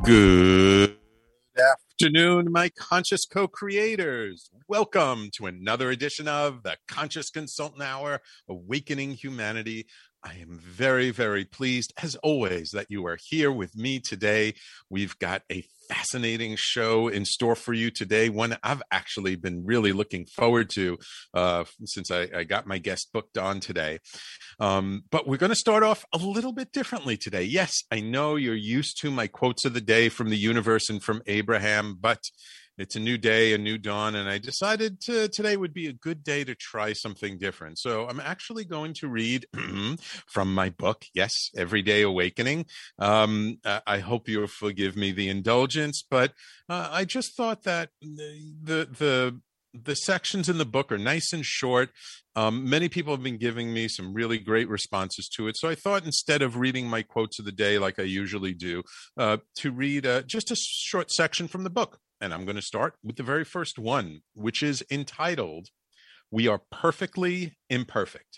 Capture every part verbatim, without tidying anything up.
Good afternoon, my conscious co-creators. Welcome to another edition of the Conscious Consultant Hour, Awakening Humanity. I am very, very pleased, as always, that you are here with me today. We've got a fascinating show in store for you today, one I've actually been really looking forward to uh, since I, I got my guest booked on today. Um, but we're going to start off a little bit differently today. Yes, I know you're used to my quotes of the day from the universe and from Abraham, but it's a new day, a new dawn, and I decided to, today would be a good day to try something different. So I'm actually going to read from my book, yes, Everyday Awakening. Um, I hope you'll forgive me the indulgence, but uh, I just thought that the the the sections in the book are nice and short. Um, many people have been giving me some really great responses to it. So I thought instead of reading my quotes of the day like I usually do, uh, to read uh, just a short section from the book. And I'm going to start with the very first one, which is entitled, "We Are Perfectly Imperfect."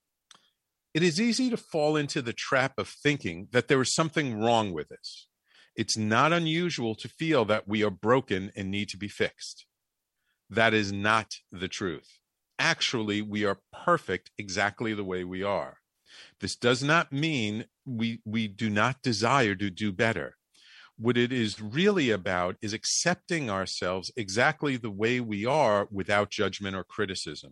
It is easy to fall into the trap of thinking that there is something wrong with us. It's not unusual to feel that we are broken and need to be fixed. That is not the truth. Actually, we are perfect exactly the way we are. This does not mean we, we do not desire to do better. What it is really about is accepting ourselves exactly the way we are without judgment or criticism.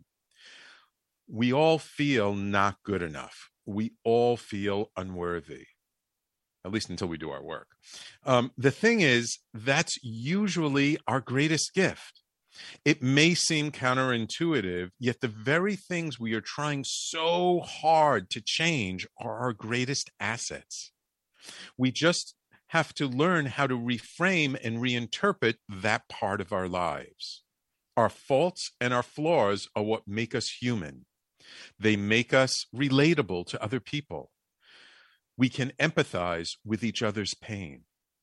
We all feel not good enough. We all feel unworthy, at least until we do our work. Um, the thing is, that's usually our greatest gift. It may seem counterintuitive, yet the very things we are trying so hard to change are our greatest assets. We just have to learn how to reframe and reinterpret that part of our lives. Our faults and our flaws are what make us human. They make us relatable to other people. We can empathize with each other's pain.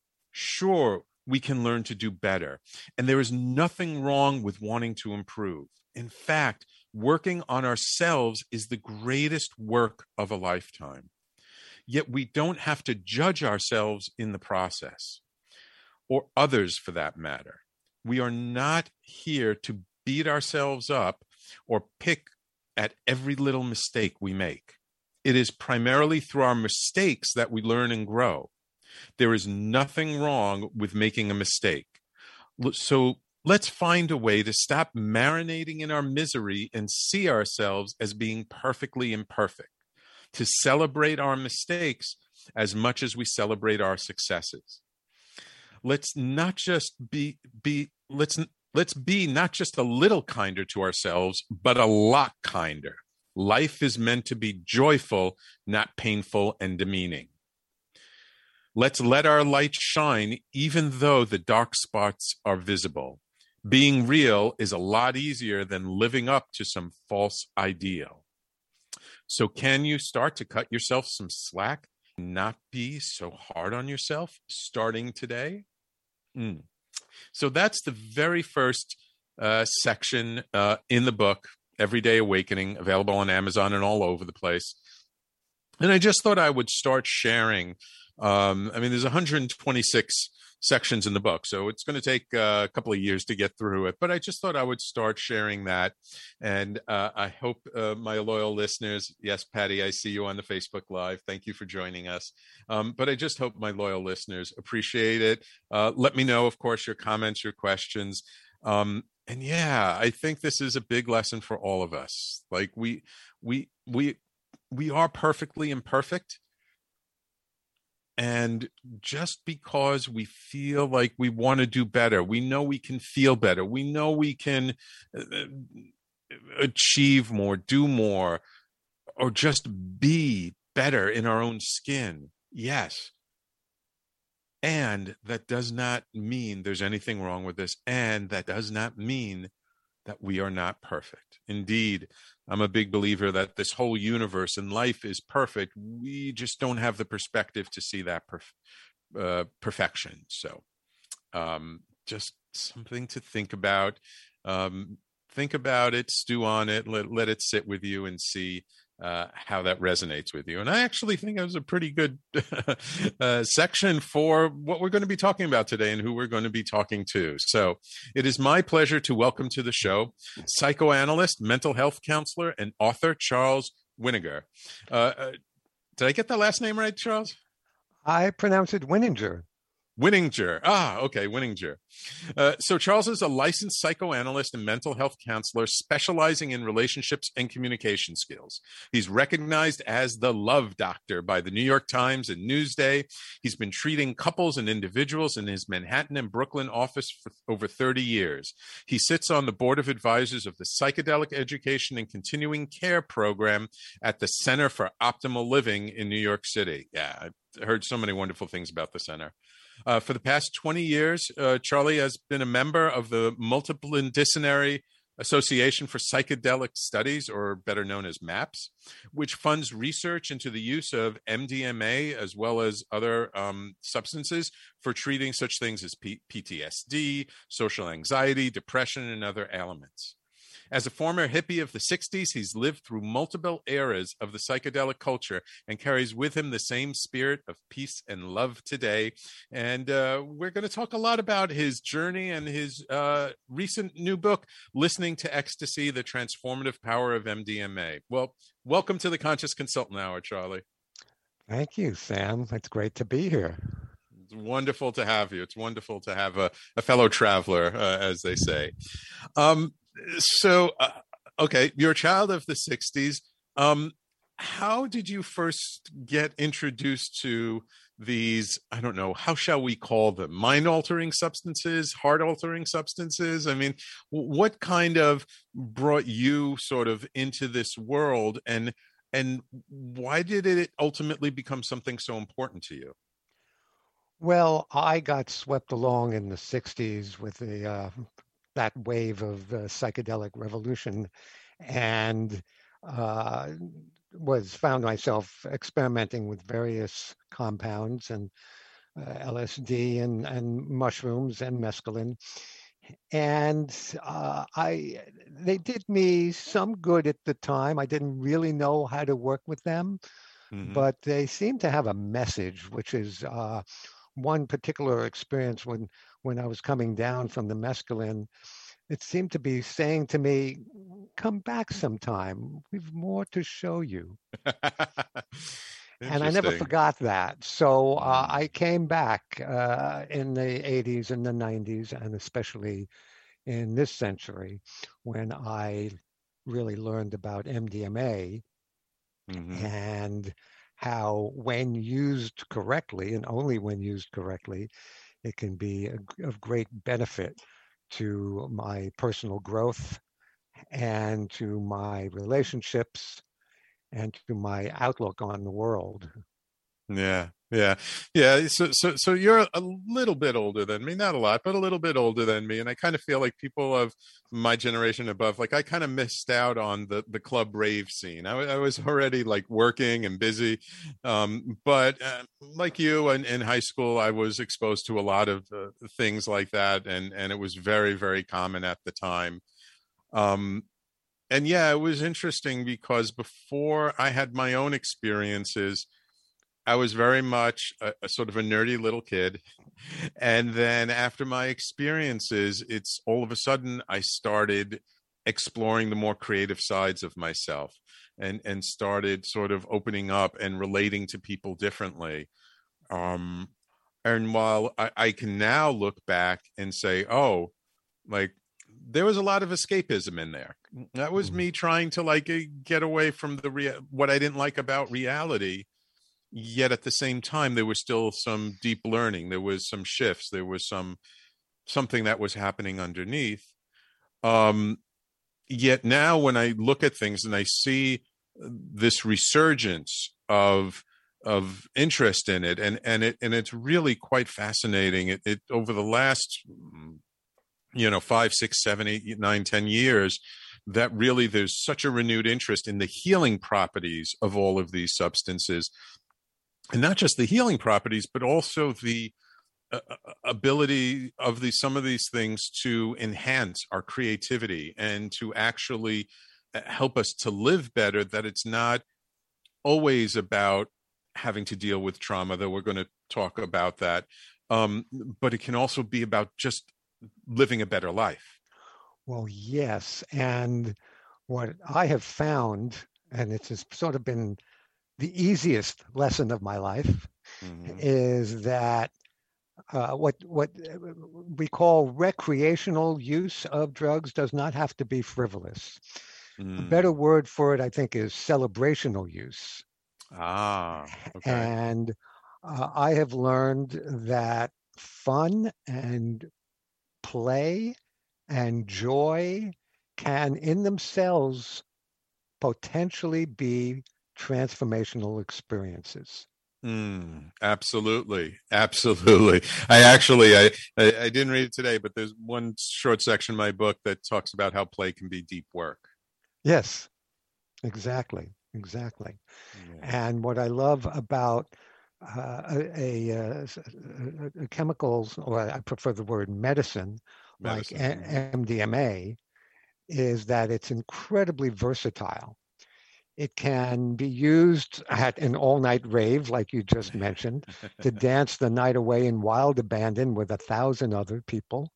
Sure, we can learn to do better, and there is nothing wrong with wanting to improve. In fact, working on ourselves is the greatest work of a lifetime. Yet we don't have to judge ourselves in the process, or others for that matter. We are not here to beat ourselves up or pick at every little mistake we make. It is primarily through our mistakes that we learn and grow. There is nothing wrong with making a mistake. So let's find a way to stop marinating in our misery and see ourselves as being perfectly imperfect, to celebrate our mistakes as much as we celebrate our successes. Let's not just be, be let's, let's be not just a little kinder to ourselves, but a lot kinder. Life is meant to be joyful, not painful and demeaning. Let's let our light shine even though the dark spots are visible. Being real is a lot easier than living up to some false ideal. So can you start to cut yourself some slack, not be so hard on yourself starting today? Mm. So that's the very first uh, section uh, in the book, Everyday Awakening, available on Amazon and all over the place. And I just thought I would start sharing. Um, I mean, there's one hundred twenty-six sections in the book, so it's going to take uh, a couple of years to get through it. But I just thought I would start sharing that. And uh, I hope uh, my loyal listeners, yes, Patty, I see you on the Facebook Live. Thank you for joining us. Um, but I just hope my loyal listeners appreciate it. Uh, let me know, of course, your comments, your questions. Um, and yeah, I think this is a big lesson for all of us. Like we, we, we, we are perfectly imperfect. And just because we feel like we want to do better, we know we can feel better, we know we can achieve more, do more, or just be better in our own skin. Yes. And that does not mean there's anything wrong with this. And that does not mean that we are not perfect. Indeed, I'm a big believer that this whole universe and life is perfect. We just don't have the perspective to see that perf- uh, perfection. So um, just something to think about. Um, think about it, stew on it, let, let it sit with you and see uh, how that resonates with you. And I actually think it was a pretty good uh, section for what we're going to be talking about today and who we're going to be talking to. So it is my pleasure to welcome to the show psychoanalyst, mental health counselor, and author Charles Winninger. Uh, uh, did I get that last name right, Charles? I pronounce it Winninger. Winninger. Ah, okay, Winninger. Uh, so Charles is a licensed psychoanalyst and mental health counselor specializing in relationships and communication skills. He's recognized as the Love Doctor by the New York Times and Newsday. He's been treating couples and individuals in his Manhattan and Brooklyn office for over thirty years. He sits on the board of advisors of the Psychedelic Education and Continuing Care Program at the Center for Optimal Living in New York City. Yeah, I've heard so many wonderful things about the center. Uh, for the past twenty years, uh, Charlie has been a member of the Multidisciplinary Association for Psychedelic Studies, or better known as MAPS, which funds research into the use of M D M A as well as other um, substances for treating such things as P- PTSD, social anxiety, depression, and other ailments. As a former hippie of the sixties, he's lived through multiple eras of the psychedelic culture and carries with him the same spirit of peace and love today. And uh, we're going to talk a lot about his journey and his uh, recent new book, Listening to Ecstasy, The Transformative Power of M D M A. Well, welcome to the Conscious Consultant Hour, Charlie. Thank you, Sam. It's great to be here. It's wonderful to have you. It's wonderful to have a, a fellow traveler, uh, as they say. Um, So, uh, okay, you're a child of the sixties. Um, how did you first get introduced to these, I don't know, how shall we call them? Mind-altering substances, heart-altering substances? I mean, what kind of brought you sort of into this world, and and why did it ultimately become something so important to you? Well, I got swept along in the sixties with the uh, that wave of the psychedelic revolution, and uh, was found myself experimenting with various compounds and uh, L S D and, and mushrooms and mescaline. And uh, I, they did me some good at the time. I didn't really know how to work with them, Mm-hmm. but they seem to have a message, which is uh, one particular experience when when I was coming down from the mescaline. It seemed to be saying to me, come back sometime. We've more to show you. And I never forgot that. So uh, I came back uh, in the eighties and the nineties, and especially in this century, when I really learned about M D M A mm-hmm. and how, when used correctly, and only when used correctly, it can be a, of great benefit to my personal growth and to my relationships and to my outlook on the world. Yeah, yeah, yeah. So, so, so you're a little bit older than me, not a lot, but a little bit older than me. And I kind of feel like people of my generation above, like I kind of missed out on the, the club rave scene. I, I was already like working and busy. Um, but uh, like you in, in high school, I was exposed to a lot of uh, things like that. And, and it was very, very common at the time. Um, and yeah, it was interesting because before I had my own experiences, I was very much a, a sort of a nerdy little kid. And then after my experiences, it's all of a sudden I started exploring the more creative sides of myself and, and started sort of opening up and relating to people differently. Um, and while I, I can now look back and say, oh, like, there was a lot of escapism in there. That was me trying to like get away from the rea- what I didn't like about reality. Yet at the same time, there was still some deep learning. There was some shifts. There was some something that was happening underneath. Um, yet now, when I look at things and I see this resurgence of of interest in it, and and it and it's really quite fascinating. It, it over the last, you know, five, six, seven, eight, nine, ten years, that really there's such a renewed interest in the healing properties of all of these substances. And not just the healing properties, but also the uh, ability of these some of these things to enhance our creativity and to actually help us to live better, that it's not always about having to deal with trauma, though we're going to talk about that. Um, but it can also be about just living a better life. Well, yes. And what I have found, and it's sort of been the easiest lesson of my life, mm-hmm. is that uh, what what we call recreational use of drugs does not have to be frivolous. Mm. A better word for it, I think, is celebrational use. Ah, okay. And uh, I have learned that fun and play and joy can in themselves potentially be transformational experiences. Mm, absolutely. Absolutely. I actually, I, I, I didn't read it today, but there's one short section in my book that talks about how play can be deep work. Yes, exactly. Exactly. Yeah. And what I love about uh, a, a, a, a chemicals, or I prefer the word medicine, medicine. like a- M D M A, is that it's incredibly versatile. It can be used at an all-night rave, like you just mentioned, to dance the night away in wild abandon with a thousand other people.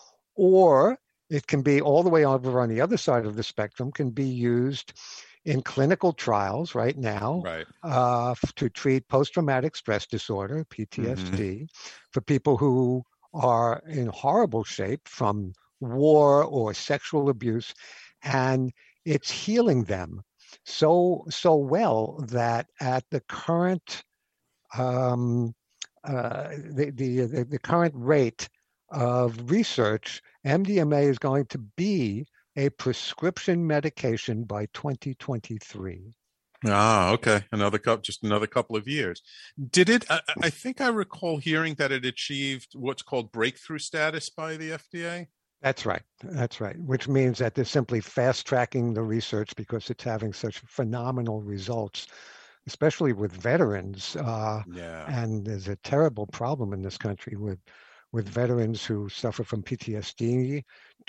Or it can be all the way over on the other side of the spectrum, can be used in clinical trials right now right. uh, to treat post-traumatic stress disorder, P T S D, mm-hmm. for people who are in horrible shape from war or sexual abuse. And it's healing them so so well that at the current um, uh, the, the the current rate of research, M D M A is going to be a prescription medication by twenty twenty-three. Ah, okay. Another couple, just another couple of years. Did it? I, I think I recall hearing that it achieved what's called breakthrough status by the F D A. That's right. That's right. Which means that they're simply fast tracking the research because it's having such phenomenal results, especially with veterans. Uh, yeah. And there's a terrible problem in this country with with veterans who suffer from P T S D.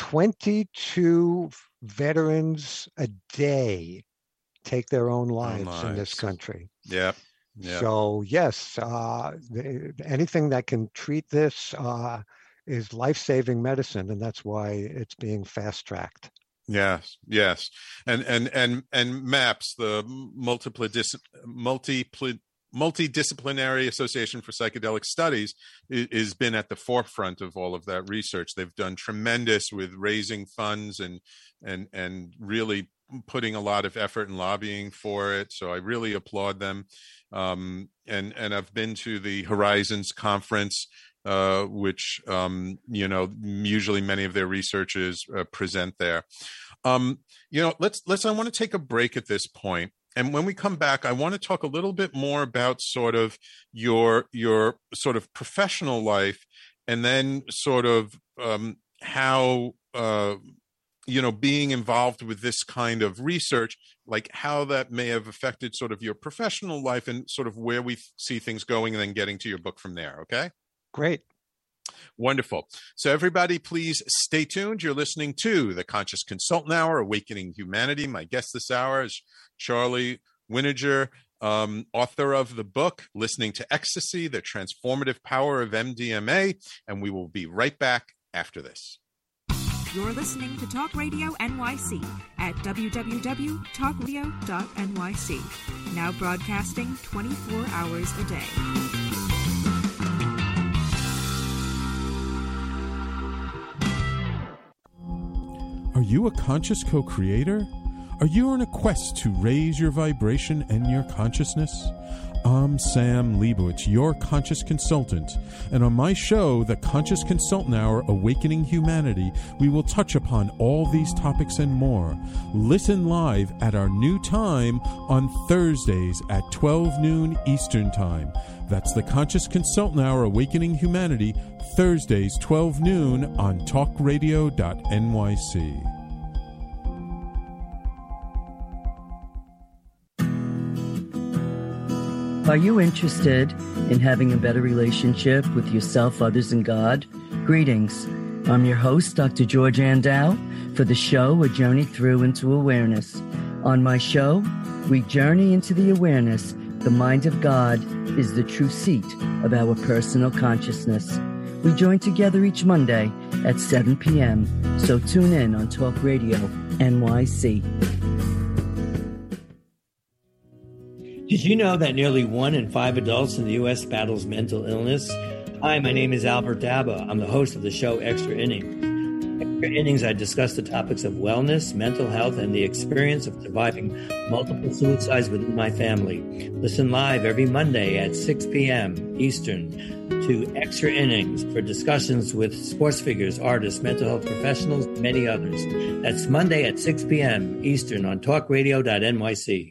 twenty-two veterans a day take their own lives, own lives. in this country. Yeah. Yeah. So yes, uh, the, anything that can treat this uh, is life-saving medicine, and that's why it's being fast-tracked. Yes, yes, and and and and MAPS, the multipli multi multidisciplinary Association for Psychedelic Studies, has been at the forefront of all of that research. They've done tremendous with raising funds and and and really putting a lot of effort and lobbying for it. So I really applaud them. Um, and and I've been to the Horizons conference, uh, which um, you know usually many of their researchers uh, present there. Um, you know, let's let's. I want to take a break at this point. And when we come back, I want to talk a little bit more about sort of your your sort of professional life, and then sort of um, how uh, you know being involved with this kind of research, like how that may have affected sort of your professional life and sort of where we see things going, and then getting to your book from there. Okay? Great. Wonderful. So everybody, please stay tuned. You're listening to the Conscious Consultant Hour, Awakening Humanity. My guest this hour is Charlie Winninger, um, author of the book, Listening to Ecstasy, The Transformative Power of M D M A. And we will be right back after this. You're listening to Talk Radio N Y C at w w w dot talk radio dot n y c. Now broadcasting twenty-four hours a day. Are you a conscious co-creator? Are you on a quest to raise your vibration and your consciousness? I'm Sam Leibowitz, your conscious consultant, and on my show, The Conscious Consultant Hour, Awakening Humanity, we will touch upon all these topics and more. Listen live at our new time on Thursdays at twelve noon Eastern Time. That's The Conscious Consultant Hour, Awakening Humanity, Thursdays, twelve noon on talk radio dot n y c. Are you interested in having a better relationship with yourself, others, and God? Greetings. I'm your host, Doctor George Andow, For the show, A Journey Through into Awareness. On my show, we journey into the awareness the mind of God is the true seat of our personal consciousness. We join together each Monday at seven p.m., so tune in on Talk Radio N Y C. Did you know that nearly one in five adults in the U S battles mental illness? Hi, my name is Albert Daba. I'm the host of the show Extra Innings. Extra Innings, I discuss the topics of wellness, mental health, and the experience of surviving multiple suicides within my family. Listen live every Monday at six p.m. Eastern to Extra Innings for discussions with sports figures, artists, mental health professionals, and many others. That's Monday at six p.m. Eastern on talk radio dot N Y C.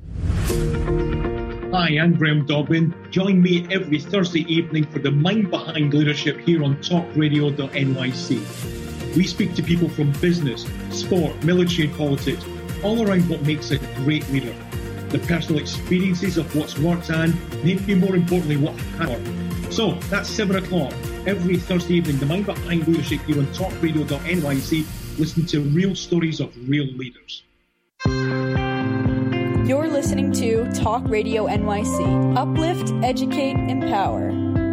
Hi, I'm Graham Dobbin. Join me every Thursday evening for the Mind Behind Leadership here on talk radio dot N Y C. We speak to people from business, sport, military and politics, all around what makes a great leader. The personal experiences of what's worked and, maybe more importantly, what hasn't worked. So, that's seven o'clock every Thursday evening, the Mind Behind Leadership here on talk radio dot N Y C. Listen to real stories of real leaders. You're listening to Talk Radio N Y C. Uplift, educate, empower.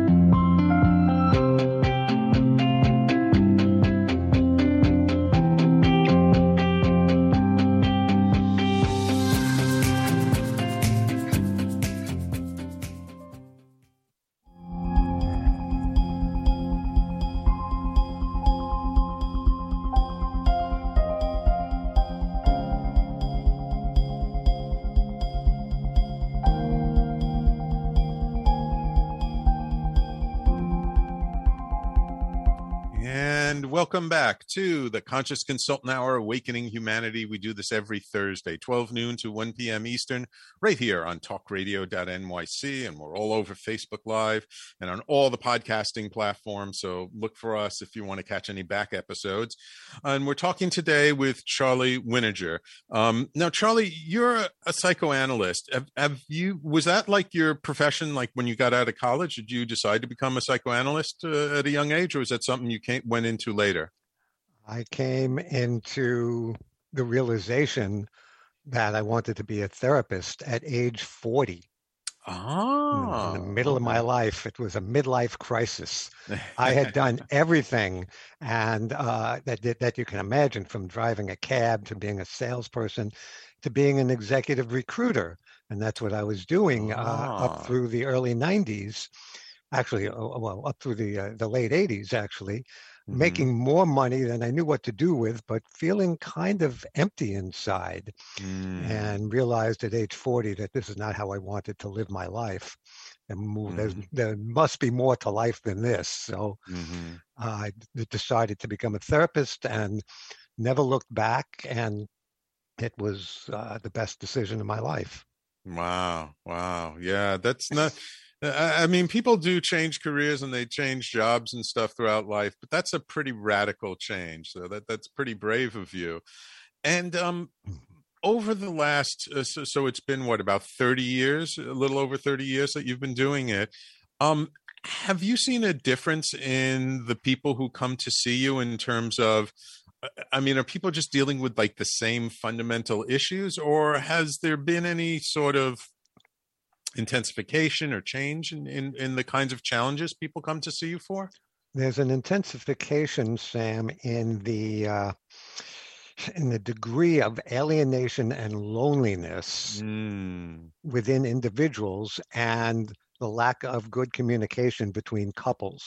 Welcome back to the Conscious Consultant Hour, Awakening Humanity. We do this every Thursday, twelve noon to one p.m. Eastern, right here on talk radio dot N Y C. And we're all over Facebook Live and on all the podcasting platforms. So look for us if you want to catch any back episodes. And we're talking today with Charlie Winiger. Um, now, Charlie, you're a, a psychoanalyst. Have, have you, was that like your profession, like when you got out of college? Did you decide to become a psychoanalyst uh, at a young age, or was that something you came, went into later? I came into the realization that I wanted to be a therapist at age forty. Oh, in the middle of my life. It was a midlife crisis. I had done everything and uh, that, that you can imagine, from driving a cab to being a salesperson to being an executive recruiter. And that's what I was doing uh, oh. up through the early nineties. Actually, well, up through the uh, the late eighties, actually. Mm-hmm. Making more money than I knew what to do with, but feeling kind of empty inside, mm. and realized at age forty that this is not how I wanted to live my life. And move, mm-hmm. there must be more to life than this. So mm-hmm. uh, I decided to become a therapist and never looked back. And it was uh, the best decision of my life. Wow. Wow. Yeah, that's not... I mean, people do change careers and they change jobs and stuff throughout life, but that's a pretty radical change. So that that's pretty brave of you. And um, over the last, uh, so, so it's been what, about thirty years, a little over thirty years that you've been doing it. Um, have you seen a difference in the people who come to see you in terms of, I mean, are people just dealing with like the same fundamental issues, or has there been any sort of intensification or change in, in, in the kinds of challenges people come to see you for? There's an intensification, Sam, in the uh, in the degree of alienation and loneliness mm. within individuals, and the lack of good communication between couples.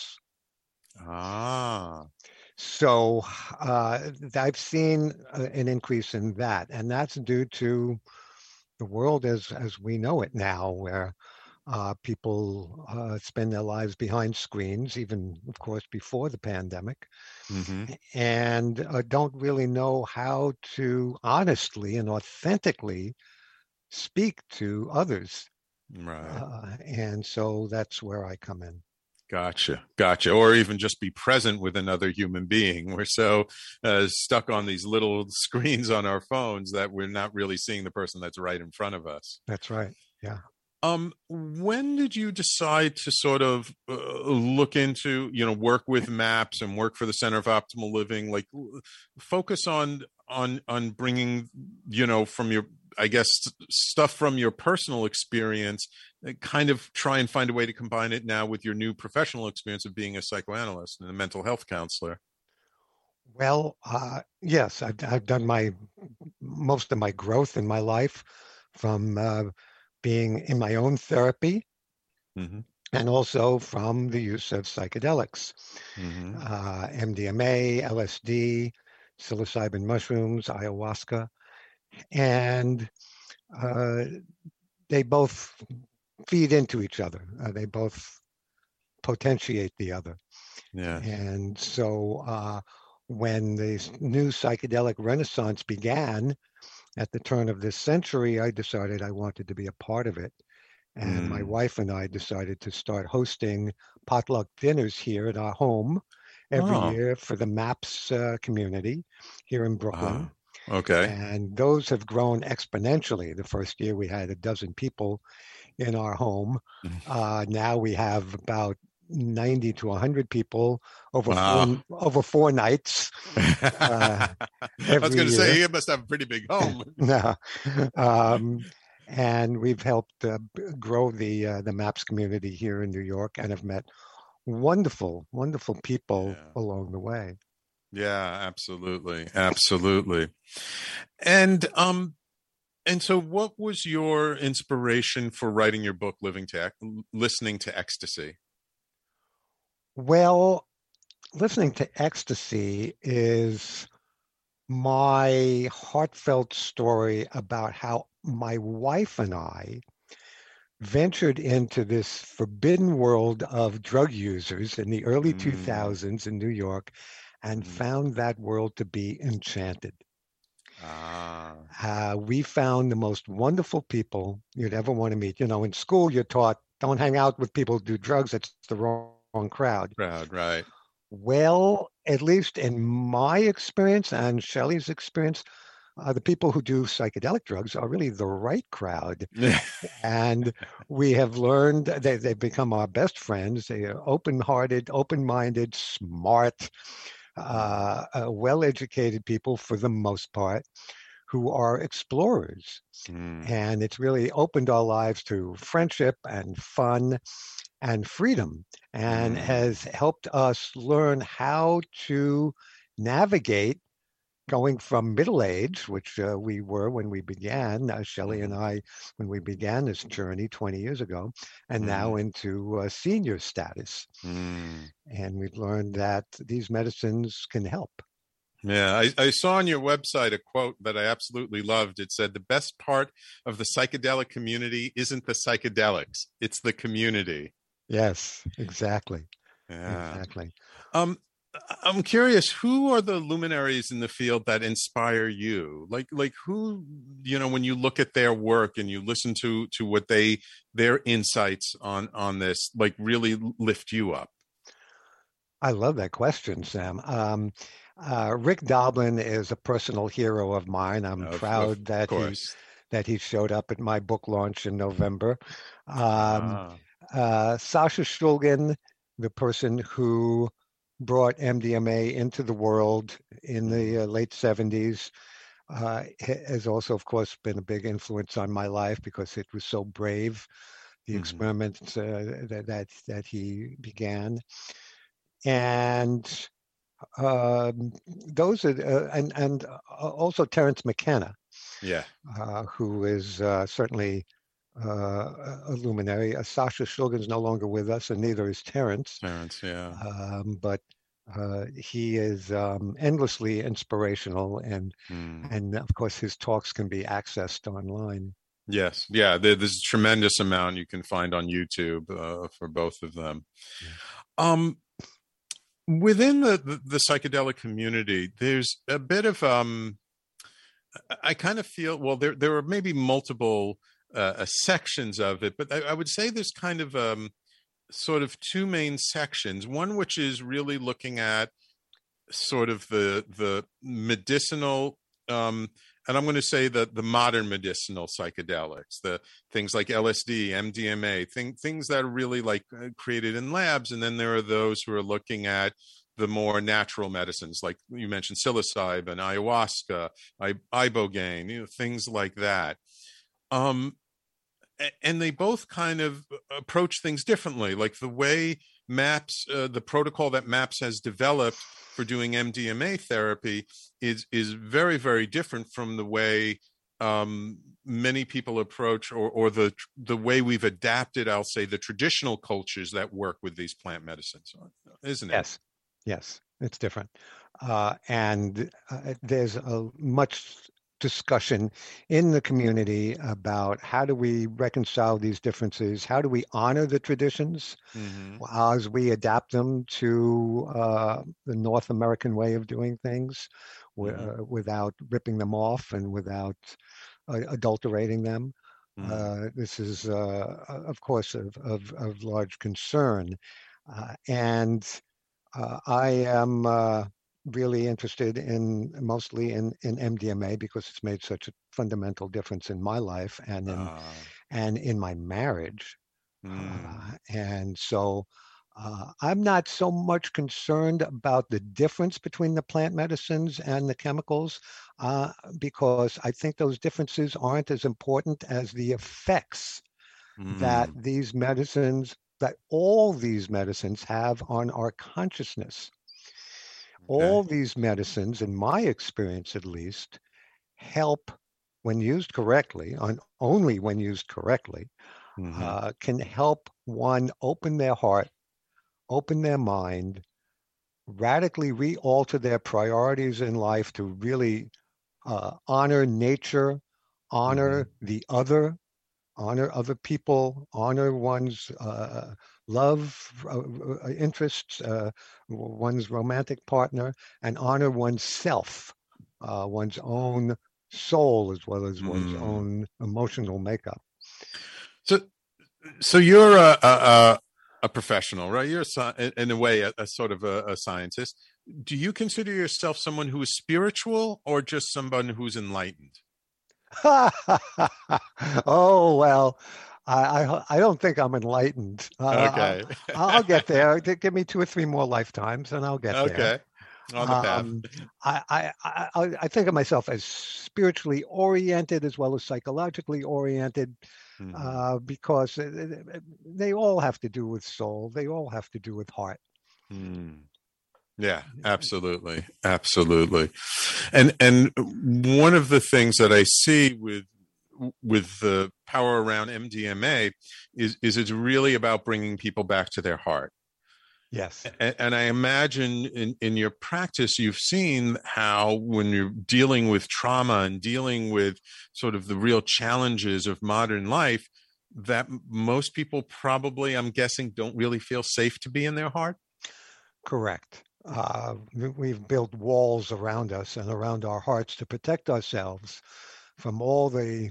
Ah. So uh, I've seen an increase in that, and that's due to the world as as we know it now, where uh, people uh, spend their lives behind screens, even, of course, before the pandemic, mm-hmm. and uh, don't really know how to honestly and authentically speak to others. Right. Uh, and so that's where I come in. Gotcha. Gotcha. Or even just be present with another human being. We're so uh, stuck on these little screens on our phones that we're not really seeing the person that's right in front of us. That's right. Yeah. Um, when did you decide to sort of uh, look into, you know, work with MAPS and work for the Center of Optimal Living? Like, focus on on on bringing, you know, from your, I guess, stuff from your personal experience, kind of try and find a way to combine it now with your new professional experience of being a psychoanalyst and a mental health counselor. Well, uh, yes, I've, I've done my most of my growth in my life from uh, being in my own therapy, mm-hmm. and also from the use of psychedelics, mm-hmm. uh, M D M A, L S D, psilocybin mushrooms, ayahuasca, and uh, they both feed into each other. Uh, they both potentiate the other. Yeah. And so uh, when the new psychedelic renaissance began at the turn of this century, I decided I wanted to be a part of it. And mm. my wife and I decided to start hosting potluck dinners here at our home every oh. year for the MAPS uh, community here in Brooklyn. Oh. Okay. And those have grown exponentially. The first year we had a dozen people in our home. Uh, now we have about ninety to one hundred people over wow. four, over four nights. Uh, I was going to say, you must have a pretty big home. No. Um, and we've helped uh, grow the uh, the MAPS community here in New York, and have met wonderful, wonderful people yeah. along the way. Yeah, absolutely, absolutely. And um, and so, what was your inspiration for writing your book, "Living to Listening to Ecstasy"? Well, listening to ecstasy is my heartfelt story about how my wife and I ventured into this forbidden world of drug users in the early mm. two thousands in New York, and mm. found that world to be enchanted. Ah. Uh, we found the most wonderful people you'd ever want to meet. You know, in school you're taught, don't hang out with people who do drugs. It's the wrong crowd. Crowd, right. Well, at least in my experience and Shelley's experience, uh, the people who do psychedelic drugs are really the right crowd. And we have learned, they, they've become our best friends. They are open-hearted, open-minded, smart, uh, uh, well-educated people for the most part, who are explorers. Mm. And it's really opened our lives to friendship and fun and freedom, and mm. has helped us learn how to navigate going from middle age, which uh, we were when we began, uh, Shelley and I, when we began this journey twenty years ago, and mm. now into uh, senior status. Mm. And we've learned that these medicines can help. Yeah, I, I saw on your website a quote that I absolutely loved. It said, "The best part of the psychedelic community isn't the psychedelics, it's the community." Yes, exactly. Yeah. Exactly. Um, I'm curious, who are the luminaries in the field that inspire you? Like, like who, you know, when you look at their work and you listen to to what they, their insights on on this, like really lift you up? I love that question, Sam. Um, uh, Rick Doblin is a personal hero of mine. I'm of, proud of that he that he showed up at my book launch in November. Um, ah. Uh, Sasha Shulgin, the person who brought M D M A into the world in the uh, late seventies, uh, has also, of course, been a big influence on my life because it was so brave, the mm-hmm. experiments uh, that, that that he began. And um, those are, uh, and, and also Terence McKenna, yeah, uh, who is uh, certainly Uh, a luminary. Uh, Sasha Shulgin's no longer with us, and neither is Terence. Terence, yeah. Um, but uh, he is um, endlessly inspirational, and mm. and of course his talks can be accessed online. Yes, yeah. There, there's a tremendous amount you can find on YouTube uh, for both of them. Yeah. Um, within the, the the psychedelic community, there's a bit of um, I kind of feel well. There there are maybe multiple Uh, uh, sections of it, but I, I would say there's kind of um, sort of two main sections. One which is really looking at sort of the the medicinal um, and I'm going to say that the modern medicinal psychedelics, the things like L S D, M D M A, thing, things that are really like created in labs. And then there are those who are looking at the more natural medicines, like you mentioned, psilocybin, ayahuasca, ibogaine, you know, things like that. Um, and they both kind of approach things differently. Like the way MAPS, uh, the protocol that MAPS has developed for doing M D M A therapy is is very, very different from the way um, many people approach, or or the the way we've adapted, I'll say, the traditional cultures that work with these plant medicines, isn't it? Yes, yes, it's different, uh, and uh, there's a much discussion in the community about how do we reconcile these differences, how do we honor the traditions mm-hmm. as we adapt them to uh, the North American way of doing things, mm-hmm. uh, without ripping them off and without uh, adulterating them. Mm-hmm. Uh, this is, uh, of course, of, of, of large concern. Uh, and uh, I am uh, really interested in mostly in, in M D M A because it's made such a fundamental difference in my life and in uh. and in my marriage. Mm. Uh, and so uh, I'm not so much concerned about the difference between the plant medicines and the chemicals uh, because I think those differences aren't as important as the effects mm. that these medicines, that all these medicines have on our consciousness. Okay. All these medicines, in my experience at least, help when used correctly, on only when used correctly, mm-hmm. uh, can help one open their heart, open their mind, radically re-alter their priorities in life to really uh, honor nature, honor mm-hmm. the other, honor other people, honor one's uh, love, uh, interests, uh, one's romantic partner, and honor oneself, uh, one's own soul, as well as one's mm. own emotional makeup. So, so you're a a, a professional, right? You're a, in a way a, a sort of a, a scientist. Do you consider yourself someone who is spiritual, or just someone who's enlightened? Oh well. I, I I don't think I'm enlightened. Uh, okay. I'll, I'll get there. Give me two or three more lifetimes and I'll get okay. there. Okay. On the path. Um, I, I, I, I think of myself as spiritually oriented as well as psychologically oriented mm-hmm. uh, because they all have to do with soul. They all have to do with heart. Mm. Yeah, absolutely. Absolutely. And and one of the things that I see with with the power around M D M A is, is it's really about bringing people back to their heart. Yes. And, and I imagine in, in your practice, you've seen how when you're dealing with trauma and dealing with sort of the real challenges of modern life, that most people probably, I'm guessing, don't really feel safe to be in their heart. Correct. Uh, we've built walls around us and around our hearts to protect ourselves from all the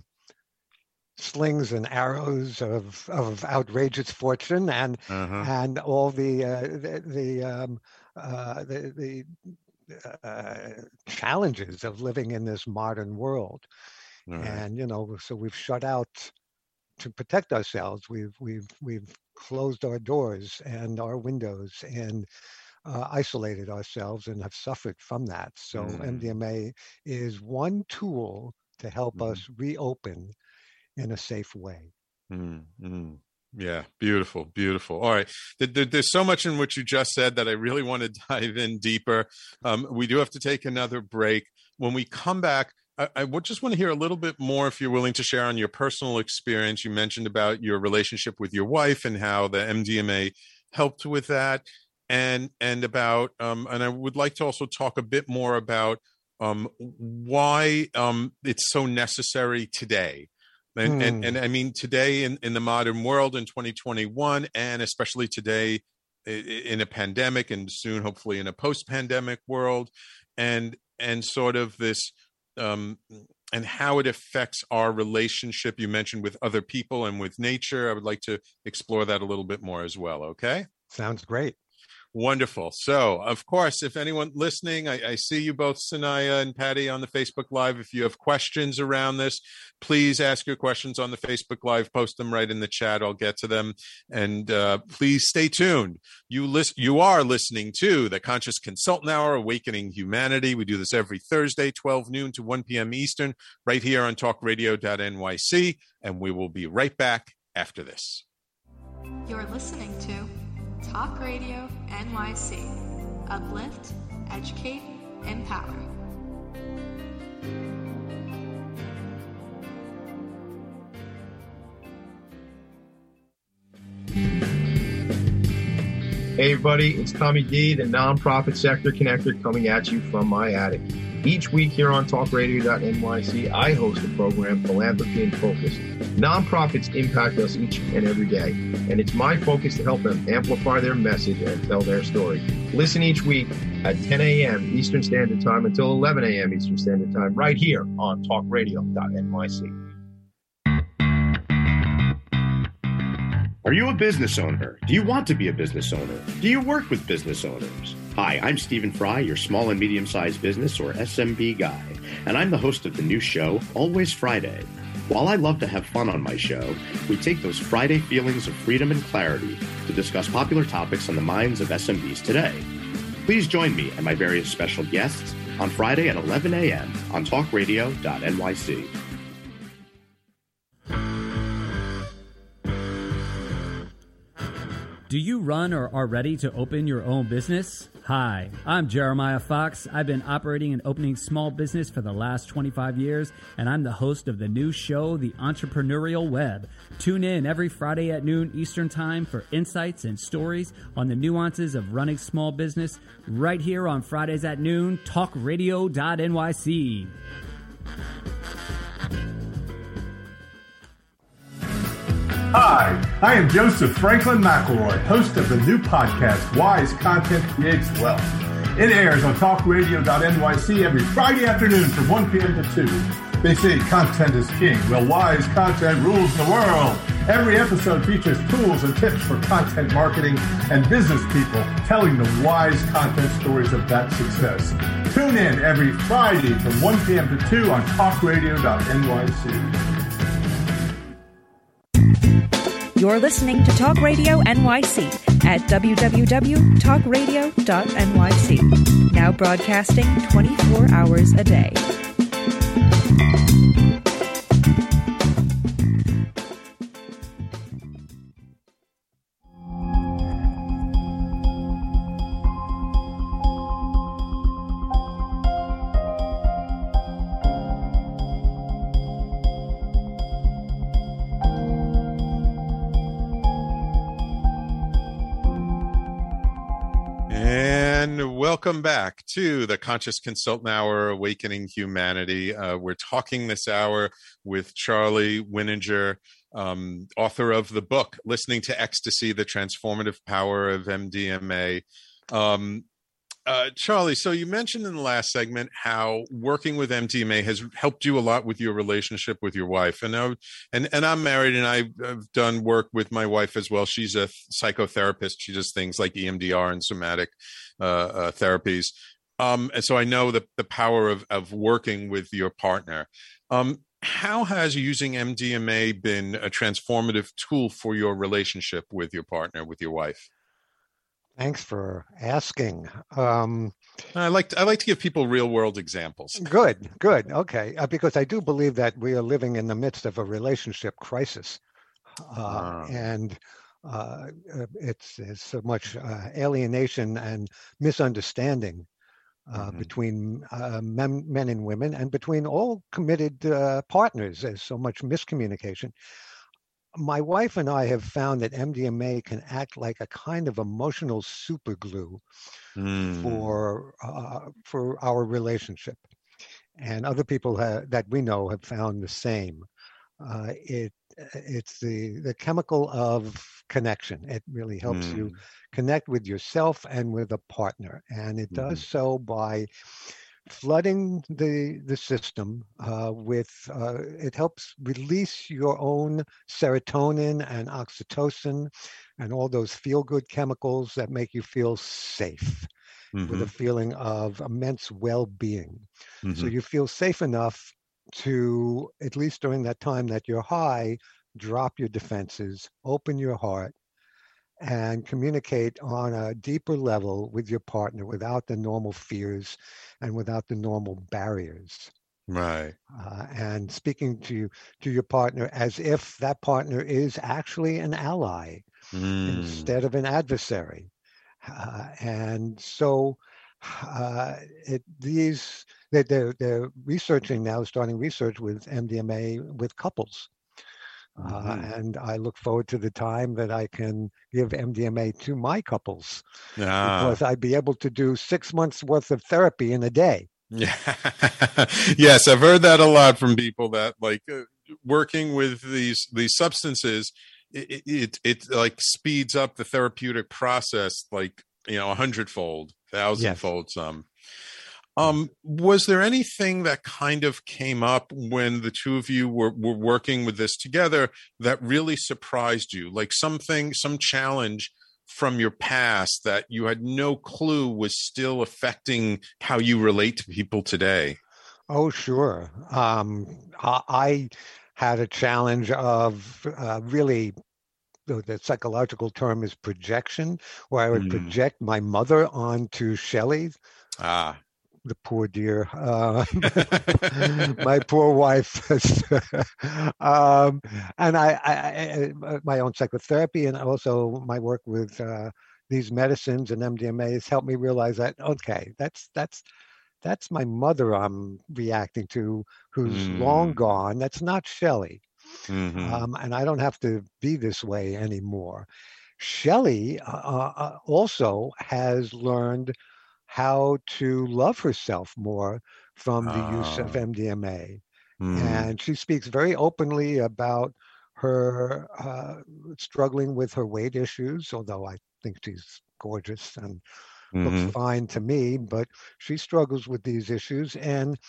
slings and arrows of, of outrageous fortune and uh-huh. and all the uh, the the, um, uh, the, the uh, challenges of living in this modern world. Right. And you know, so we've shut out to protect ourselves. We've we've we've closed our doors and our windows and uh, isolated ourselves and have suffered from that. So mm. M D M A is one tool to help mm. us reopen in a safe way. Mm-hmm. Yeah, beautiful, beautiful. All right. There, there's so much in what you just said that I really want to dive in deeper. Um, we do have to take another break. When we come back, I, I would just want to hear a little bit more, if you're willing to share, on your personal experience. You mentioned about your relationship with your wife and how the M D M A helped with that. And, and about, um, and I would like to also talk a bit more about um, why um, it's so necessary today. And, mm. and and I mean, today in, in the modern world in twenty twenty-one, and especially today in a pandemic and soon, hopefully, in a post-pandemic world, and and sort of this, um, and how it affects our relationship, you mentioned, with other people and with nature. I would like to explore that a little bit more as well. Okay? Sounds great. Wonderful. So, of course, if anyone listening, I, I see you both, Sanaya and Patty, on the Facebook Live. If you have questions around this, please ask your questions on the Facebook Live. Post them right in the chat. I'll get to them. And uh, please stay tuned. You list, you are listening to the Conscious Consultant Hour, Awakening Humanity. We do this every Thursday, twelve noon to one p.m. Eastern, right here on talk radio dot N Y C. And we will be right back after this. You're listening to Talk Radio N Y C. Uplift, educate, empower. Hey everybody, it's Tommy D, the Nonprofit Sector Connector, coming at you from my attic. Each week here on talk radio dot N Y C, I host the program Philanthropy in Focus. Nonprofits impact us each and every day, and it's my focus to help them amplify their message and tell their story. Listen each week at ten a.m. Eastern Standard Time until eleven a.m. Eastern Standard Time, right here on talk radio dot N Y C. Are you a business owner? Do you want to be a business owner? Do you work with business owners? Hi, I'm Stephen Fry, your small and medium-sized business, or S M B guy, and I'm the host of the new show, Always Friday. While I love to have fun on my show, we take those Friday feelings of freedom and clarity to discuss popular topics on the minds of S M Bs today. Please join me and my various special guests on Friday at eleven a.m. on talk radio dot N Y C. Do you run or are ready to open your own business? Hi, I'm Jeremiah Fox. I've been operating and opening small business for the last twenty-five years, and I'm the host of the new show, The Entrepreneurial Web. Tune in every Friday at noon Eastern Time for insights and stories on the nuances of running small business right here on Fridays at noon, talk radio dot N Y C. Hi, I am Joseph Franklin McElroy, host of the new podcast, Wise Content Creates Wealth. It airs on talk radio dot N Y C every Friday afternoon from one p.m. to two. They say content is king. Well, wise content rules the world. Every episode features tools and tips for content marketing and business people telling the wise content stories of that success. Tune in every Friday from one p.m. to two on talk radio dot N Y C. You're listening to Talk Radio N Y C at w w w dot talk radio dot N Y C. Now broadcasting twenty-four hours a day. Welcome back to the Conscious Consultant Hour, Awakening Humanity. Uh, we're talking this hour with Charlie Wininger, um, author of the book, Listening to Ecstasy, The Transformative Power of M D M A. Um, uh, Charlie, so you mentioned in the last segment how working with M D M A has helped you a lot with your relationship with your wife. And, I, and, and I'm married, and I've done work with my wife as well. She's a psychotherapist. She does things like E M D R and somatic uh, uh, therapies. Um, and so I know the, the power of, of working with your partner. Um, how has using M D M A been a transformative tool for your relationship with your partner, with your wife? Thanks for asking. Um, I like to, I like to give people real world examples. Good, good. Okay. Uh, because I do believe that we are living in the midst of a relationship crisis. Uh, oh. And uh, it's, it's so much uh, alienation and misunderstanding uh, mm-hmm. between uh, men, men and women, and between all committed uh, partners. There's so much miscommunication. My wife and I have found that M D M A can act like a kind of emotional superglue mm. for uh, for our relationship, and other people have, that we know have found the same. Uh, it it's the the chemical of connection. It really helps mm. you connect with yourself and with a partner, and it mm. does so by flooding the the system uh, with uh, it helps release your own serotonin and oxytocin, and all those feel-good chemicals that make you feel safe, mm-hmm. with a feeling of immense well-being. Mm-hmm. So you feel safe enough to, at least during that time that you're high, drop your defenses, open your heart, and communicate on a deeper level with your partner without the normal fears and without the normal barriers. Right. Uh, and speaking to to your partner as if that partner is actually an ally mm. instead of an adversary. Uh, and so uh, it, these, they're, they're, they're researching now, starting research with M D M A with couples. Uh, mm-hmm. And I look forward to the time that I can give M D M A to my couples, ah. because I'd be able to do six months worth of therapy in a day. Yeah. Yes, I've heard that a lot from people that like uh, working with these these substances, it, it it like speeds up the therapeutic process like, you know, a hundredfold, thousandfold yes. some. Um, was there anything that kind of came up when the two of you were, were working with this together that really surprised you? Like something, some challenge from your past that you had no clue was still affecting how you relate to people today? Oh, sure. Um, I, I had a challenge of uh, really, the, the psychological term is projection, where I would mm. project my mother onto Shelley. Ah. The poor dear, uh, my poor wife. um, and I, I, I, my own psychotherapy and also my work with uh, these medicines and M D M A has helped me realize that, okay, that's that's that's my mother I'm reacting to, who's mm. long gone. That's not Shelley. Mm-hmm. Um, and I don't have to be this way anymore. Shelley uh, also has learned how to love herself more from the uh, use of M D M A. Mm. And she speaks very openly about her uh, struggling with her weight issues, although I think she's gorgeous and mm-hmm. looks fine to me, but she struggles with these issues. And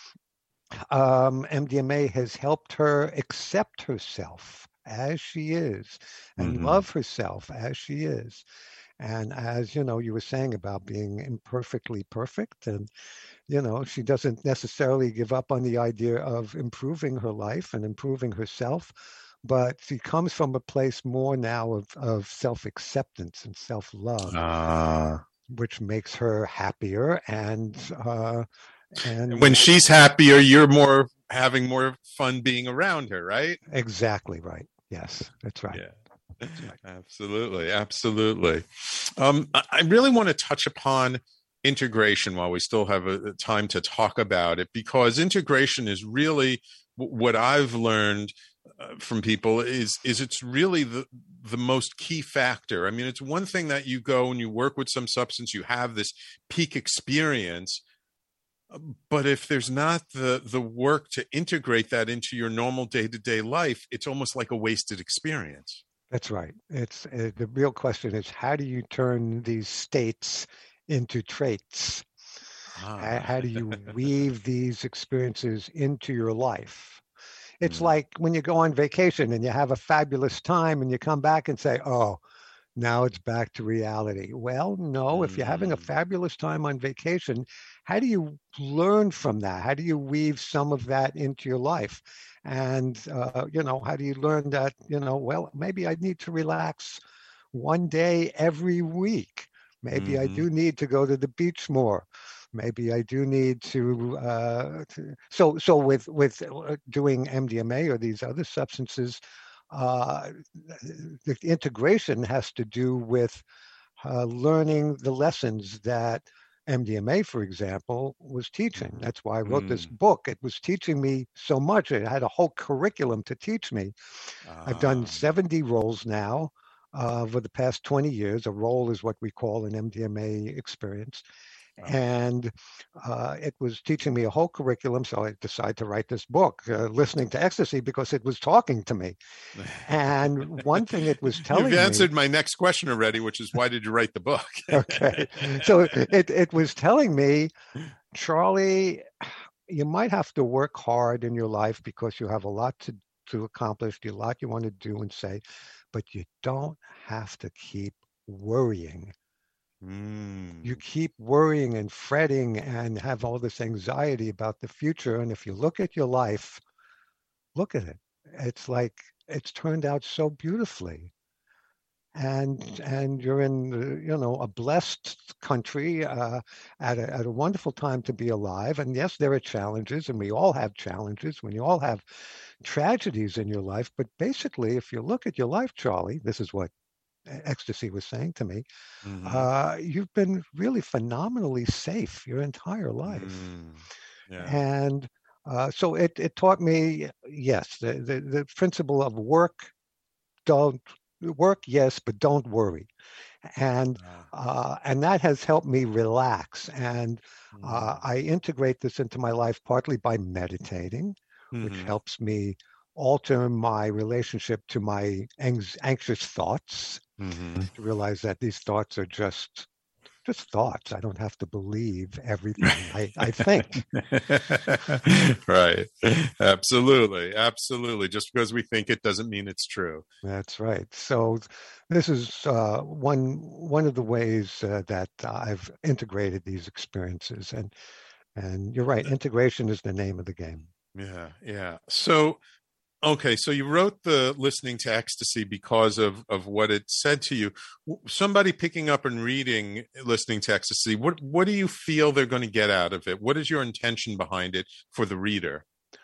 um, M D M A has helped her accept herself as she is and mm-hmm. love herself as she is. And as, you know, you were saying about being imperfectly perfect, and, you know, she doesn't necessarily give up on the idea of improving her life and improving herself, but she comes from a place more now of, of self-acceptance and self-love, uh. which makes her happier. And, uh, and when she's happier, you're more having more fun being around her, right? Exactly right. Yes, that's right. Yeah. Absolutely. Absolutely. Um, I really want to touch upon integration while we still have a, a time to talk about it, because integration is really what I've learned uh, from people is, is it's really the, the most key factor. I mean, it's one thing that you go and you work with some substance, you have this peak experience, but if there's not the, the work to integrate that into your normal day-to-day life, it's almost like a wasted experience. That's right. It's uh, the real question is, how do you turn these states into traits? Ah. How, how do you weave these experiences into your life? It's mm. like when you go on vacation and you have a fabulous time and you come back and say, oh, now it's back to reality. Well, no, mm. if you're having a fabulous time on vacation, how do you learn from that? How do you weave some of that into your life? And, uh, you know, how do you learn that, you know, well, maybe I need to relax one day every week. Maybe mm-hmm. I do need to go to the beach more. Maybe I do need to, uh, to so so with, with doing M D M A or these other substances, uh, the integration has to do with uh, learning the lessons that M D M A, for example, was teaching. That's why I wrote mm. this book. It was teaching me so much. It had a whole curriculum to teach me. Uh. I've done seventy roles now uh, over the past twenty years. A role is what we call an M D M A experience. And uh, it was teaching me a whole curriculum. So I decided to write this book, uh, Listening to Ecstasy, because it was talking to me. And one thing it was telling me... You've answered me, my next question already, which is, why did you write the book? Okay. So it, it was telling me, Charlie, you might have to work hard in your life because you have a lot to to accomplish, a lot you want to do and say, but you don't have to keep worrying. Mm. You keep worrying and fretting and have all this anxiety about the future. And if you look at your life, look at it. It's like it's turned out so beautifully. And and you're in, you know, a blessed country uh, at, a, at a wonderful time to be alive. And yes, there are challenges, and we all have challenges. When you all have tragedies in your life. But basically, if you look at your life, Charlie, this is what Ecstasy was saying to me, mm-hmm. uh, you've been really phenomenally safe your entire life. Mm, yeah. And uh, so it, it taught me, yes, the, the, the principle of work, don't work, yes, but don't worry. And uh, and that has helped me relax. And uh, I integrate this into my life partly by meditating, mm-hmm. which helps me alter my relationship to my anx- anxious thoughts, mm-hmm. to realize that these thoughts are just just thoughts. I don't have to believe everything I, I think. Right. Absolutely. Absolutely. Just because we think it doesn't mean it's true. That's right. So this is uh, one one of the ways uh, that I've integrated these experiences. And and you're right. Integration is the name of the game. Yeah. Yeah. So okay, so you wrote the Listening to Ecstasy because of, of what it said to you. Somebody picking up and reading Listening to Ecstasy, what what do you feel they're going to get out of it? What is your intention behind it for the reader?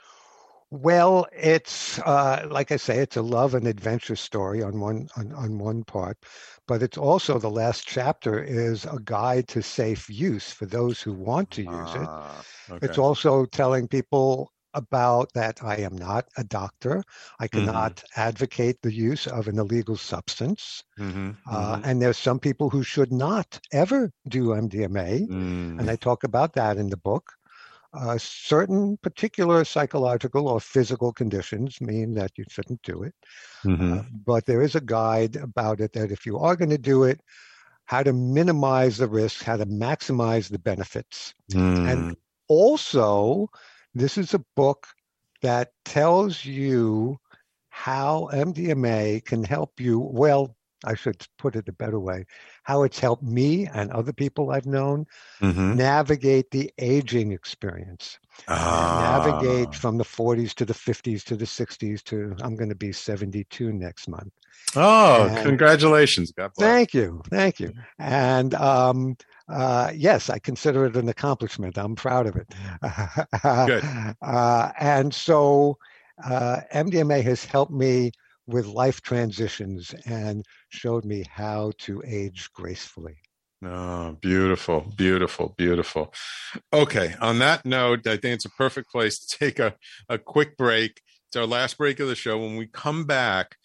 Well, it's uh, like I say, it's a love and adventure story on one on, on one part, but it's also the last chapter is a guide to safe use for those who want to use ah, it. Okay. It's also telling people about that I am not a doctor. I cannot mm-hmm. advocate the use of an illegal substance. Mm-hmm. Uh, mm-hmm. and there's some people who should not ever do M D M A. Mm. And I talk about that in the book. Uh, certain particular psychological or physical conditions mean that you shouldn't do it. Mm-hmm. Uh, but there is a guide about it that if you are going to do it, how to minimize the risks, how to maximize the benefits. Mm. And also, this is a book that tells you how M D M A can help you. Well, I should put it a better way, how it's helped me and other people I've known mm-hmm. navigate the aging experience. Ah. Navigate from the forties to the fifties to the sixties to, I'm going to be seventy-two next month. Oh, and congratulations. God bless. Thank you. Thank you. And, um, Uh, yes, I consider it an accomplishment. I'm proud of it. Good. Uh, and so uh, M D M A has helped me with life transitions and showed me how to age gracefully. Oh, beautiful, beautiful, beautiful. Okay, on that note, I think it's a perfect place to take a, a quick break. It's our last break of the show. When we come back,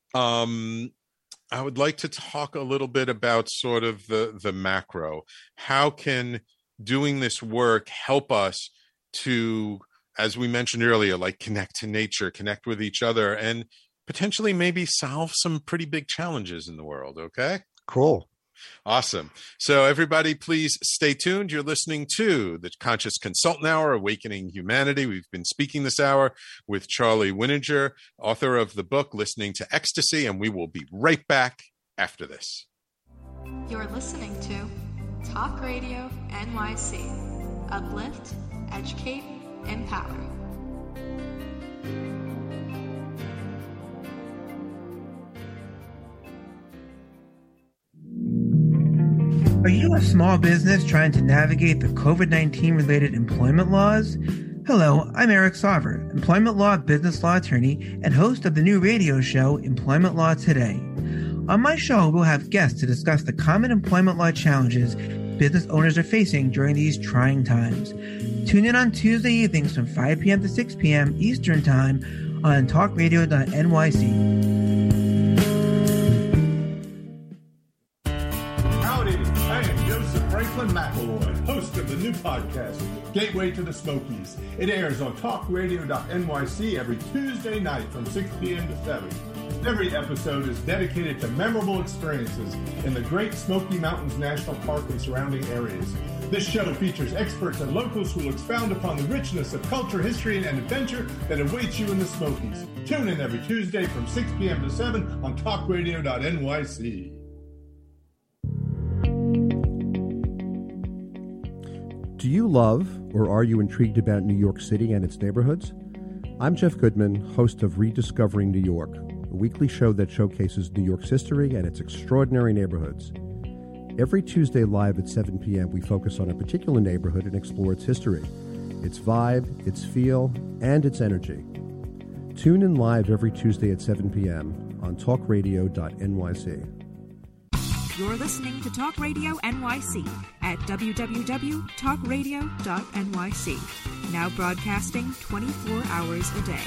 um, I would like to talk a little bit about sort of the, the macro. How can doing this work help us to, as we mentioned earlier, like connect to nature, connect with each other, and potentially maybe solve some pretty big challenges in the world, okay? Cool. Awesome. So everybody, please stay tuned. You're listening to the Conscious Consultant Hour, Awakening Humanity. We've been speaking this hour with Charlie Wininger, author of the book, Listening to Ecstasy, and we will be right back after this. You're listening to Talk Radio N Y C. Uplift, educate, empower. Are you a small business trying to navigate the covid nineteen related employment laws? Hello, I'm Eric Sauver, employment law business law attorney and host of the new radio show Employment Law Today. On my show, we'll have guests to discuss the common employment law challenges business owners are facing during these trying times. Tune in on Tuesday evenings from five p.m. to six p.m. Eastern Time on talk radio dot N Y C. Franklin McElroy, host of the new podcast, Gateway to the Smokies. It airs on talk radio dot N Y C every Tuesday night from six p.m. to seven. Every episode is dedicated to memorable experiences in the Great Smoky Mountains National Park and surrounding areas. This show features experts and locals who will expound upon the richness of culture, history, and adventure that awaits you in the Smokies. Tune in every Tuesday from six p.m. to seven on talk radio dot N Y C. Do you love or are you intrigued about New York City and its neighborhoods? I'm Jeff Goodman, host of Rediscovering New York, a weekly show that showcases New York's history and its extraordinary neighborhoods. Every Tuesday live at seven p.m., we focus on a particular neighborhood and explore its history, its vibe, its feel, and its energy. Tune in live every Tuesday at seven p.m. on talk radio dot N Y C. You're listening to Talk Radio N Y C at w w w dot talk radio dot N Y C. Now broadcasting twenty-four hours a day.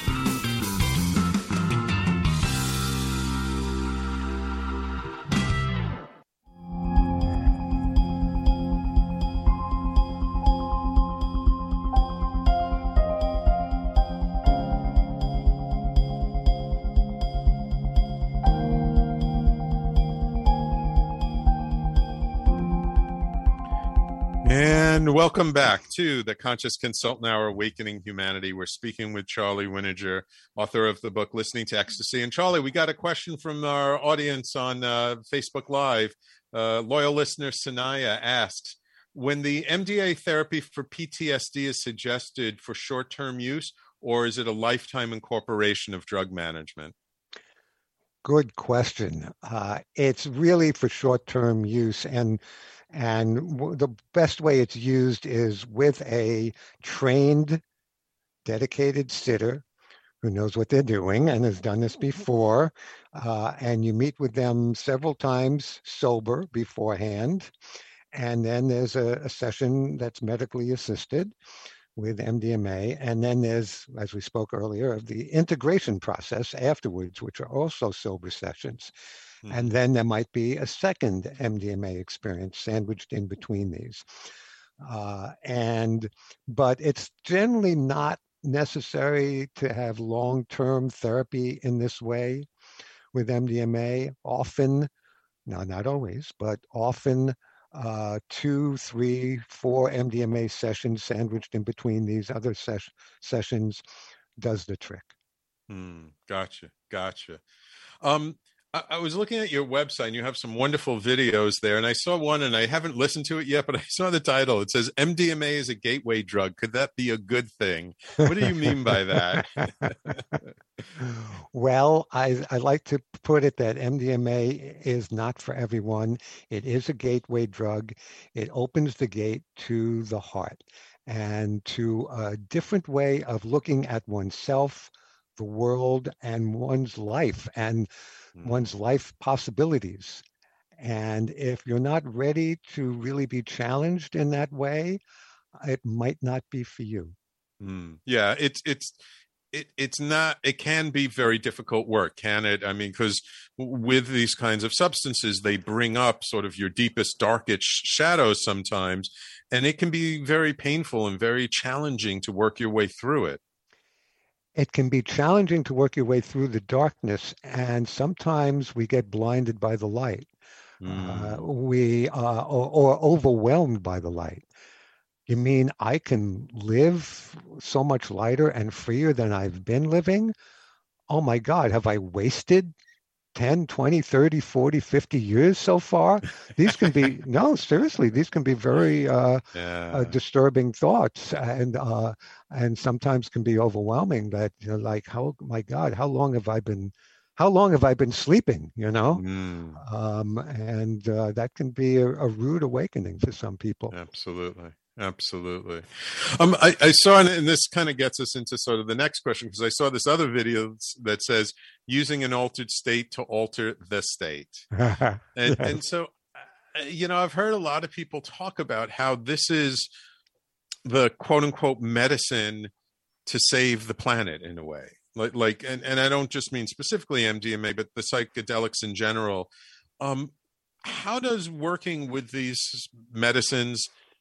And welcome back to the Conscious Consultant Hour, Awakening Humanity. We're speaking with Charlie Wininger, author of the book Listening to Ecstasy. And Charlie, we got a question from our audience on uh, Facebook Live. Uh, loyal listener Sanaya asks, when the M D A therapy for P T S D is suggested for short-term use, or is it a lifetime incorporation of drug management? Good question. Uh, it's really for short-term use, and and w- the best way it's used is with a trained, dedicated sitter who knows what they're doing and has done this before. Uh, and you meet with them several times sober beforehand. And then there's a, a session that's medically assisted with M D M A. And then there's, as we spoke earlier, of the integration process afterwards, which are also sober sessions. Mm-hmm. And then there might be a second M D M A experience sandwiched in between these. Uh, and, but it's generally not necessary to have long-term therapy in this way with M D M A. Often, no, not always, but often, Uh, two, three, four M D M A sessions sandwiched in between these other ses- sessions does the trick. Hmm, gotcha, gotcha. Um, I, I was looking at your website, and you have some wonderful videos there, and I saw one, and I haven't listened to it yet, but I saw the title. It says, M D M A is a gateway drug. Could that be a good thing? What do you mean by that? Well, I, I like to put it that M D M A is not for everyone. It is a gateway drug. It opens the gate to the heart and to a different way of looking at oneself, the world, and one's life and mm. one's life possibilities. And if you're not ready to really be challenged in that way, it might not be for you. Mm. Yeah, it's it's It, it's not, it can be very difficult work, can it? I mean, because with these kinds of substances, they bring up sort of your deepest, darkest shadows sometimes, and it can be very painful and very challenging to work your way through it. It can be challenging to work your way through the darkness, and sometimes we get blinded by the light. Mm. Uh, we uh, or, or overwhelmed by the light. You mean I can live so much lighter and freer than I've been living? Oh my God, have I wasted ten, twenty, thirty, forty, fifty years so far? These can be, no, seriously, these can be very uh, yeah. uh, disturbing thoughts, and uh, and sometimes can be overwhelming that, you know, like, how, my God, how long have I been, how long have I been sleeping, you know? Mm. Um, and uh, that can be a, a rude awakening for some people. Absolutely. Absolutely. Um, I, I saw, and this kind of gets us into sort of the next question, because I saw this other video that says using an altered state to alter the state. and, yes. and so, you know, I've heard a lot of people talk about how this is the quote unquote medicine to save the planet in a way. Like, like, and, and I don't just mean specifically M D M A, but the psychedelics in general. Um, how does working with these medicines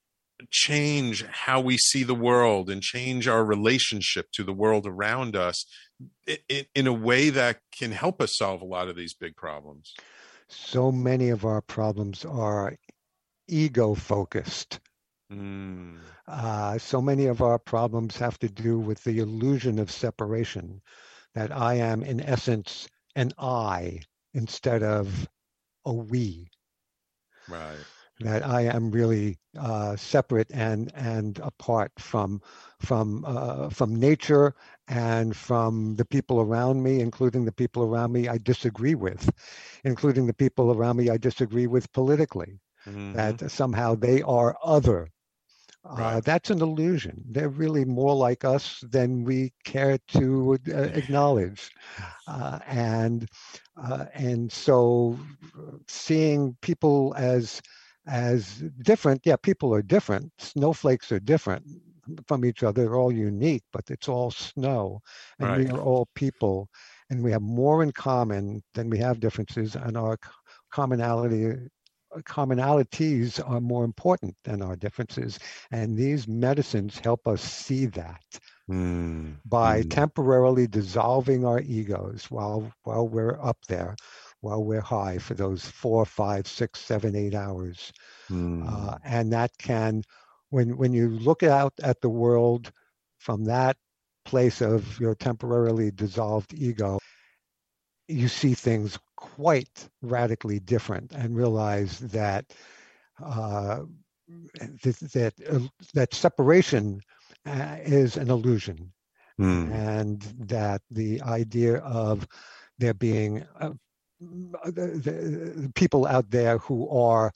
change how we see the world and change our relationship to the world around us in, in a way that can help us solve a lot of these big problems? So many of our problems are ego focused. Mm. Uh, so many of our problems have to do with the illusion of separation, that I am in essence an I instead of a we. Right. That I am really uh, separate and and apart from from uh, from nature and from the people around me, including the people around me I disagree with, including the people around me I disagree with politically. Mm-hmm. That somehow they are other. Uh, right. That's an illusion. They're really more like us than we care to uh, acknowledge, uh, and uh, and so seeing people as as different, yeah, people are different. Snowflakes are different from each other. They're all unique, but it's all snow, and right. we are all people, and we have more in common than we have differences, and our commonality. commonalities are more important than our differences, and these medicines help us see that mm. by mm. temporarily dissolving our egos while while we're up there, while we're high for those four, five, six, seven, eight hours. Mm. Uh, and that can, when when you look out at the world from that place of your temporarily dissolved ego, you see things quite radically different and realize that uh, that that, uh, that separation uh, is an illusion, mm. and that the idea of there being uh, the, the people out there who are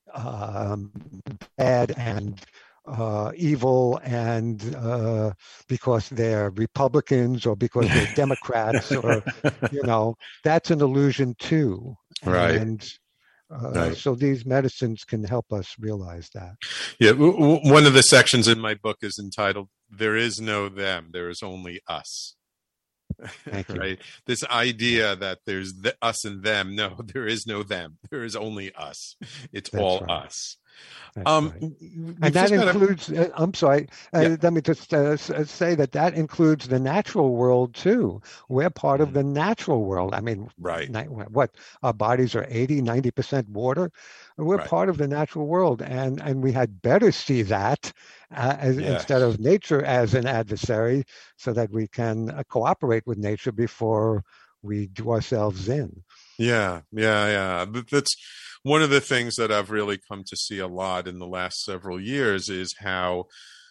um, bad and Uh, evil and uh, because they're Republicans or because they're Democrats, or you know, that's an illusion too. Right. And uh, right. so these medicines can help us realize that. Yeah. W- w- one of the sections in my book is entitled "There is no them. There is only us." Thank you. Right. This idea that there's the us and them. No, there is no them. There is only us. It's That's all right. us. That's um, right. And that includes, uh, I'm sorry, uh, yeah. let me just uh, say that that includes the natural world too. We're part of the natural world. I mean, right. what, our bodies are eighty, ninety percent water. We're right. part of the natural world, and, and we had better see that uh, as, yes. instead of nature as an adversary, so that we can uh, cooperate with nature before we do ourselves in. Yeah, yeah, yeah. That's one of the things that I've really come to see a lot in the last several years is how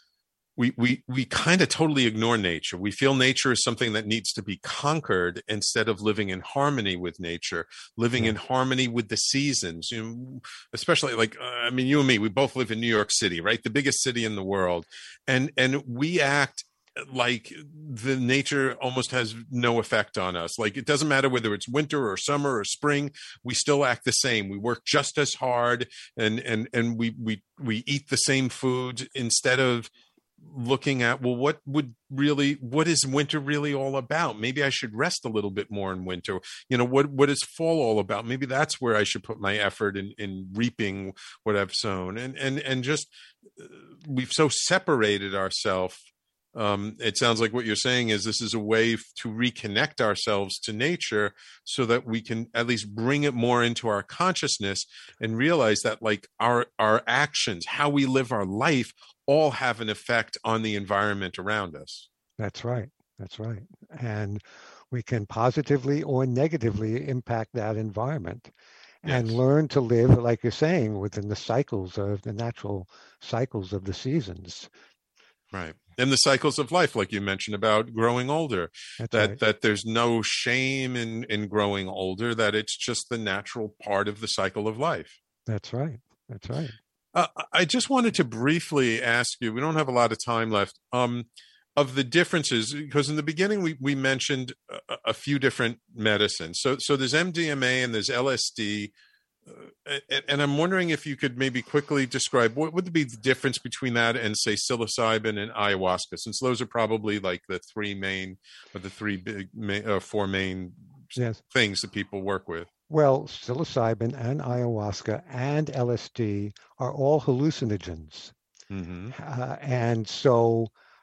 we we we kind of totally ignore nature. We feel nature is something that needs to be conquered instead of living in harmony with nature, living yeah. in harmony with the seasons. You know, especially like uh, I mean, you and me, we both live in New York City, right? The biggest city in the world, and and we act like the nature almost has no effect on us. Like it doesn't matter whether it's winter or summer or spring, we still act the same. We work just as hard, and and and we we we eat the same foods instead of looking at, well, what would really, what is winter really all about? Maybe I should rest a little bit more in winter. You know, what what is fall all about? Maybe that's where I should put my effort in in reaping what I've sown. And and and just uh, we've so separated ourselves. Um, it sounds like what you're saying is this is a way to reconnect ourselves to nature so that we can at least bring it more into our consciousness and realize that like our, our actions, how we live our life all have an effect on the environment around us. That's right. That's right. And we can positively or negatively impact that environment. And yes. learn to live, like you're saying, within the cycles of the natural cycles of the seasons. Right. And the cycles of life, like you mentioned about growing older, That's that, right. that there's no shame in, in growing older, that it's just the natural part of the cycle of life. That's right. That's right. Uh, I just wanted to briefly ask you, we don't have a lot of time left, um, of the differences, because in the beginning we, we mentioned a, a few different medicines. So, so there's M D M A and there's L S D. Uh, and, and I'm wondering if you could maybe quickly describe what would be the difference between that and, say, psilocybin and ayahuasca, since those are probably like the three main or the three big, uh, four main yes. things that people work with. Well, psilocybin and ayahuasca and L S D are all hallucinogens. Mm-hmm. Uh, and so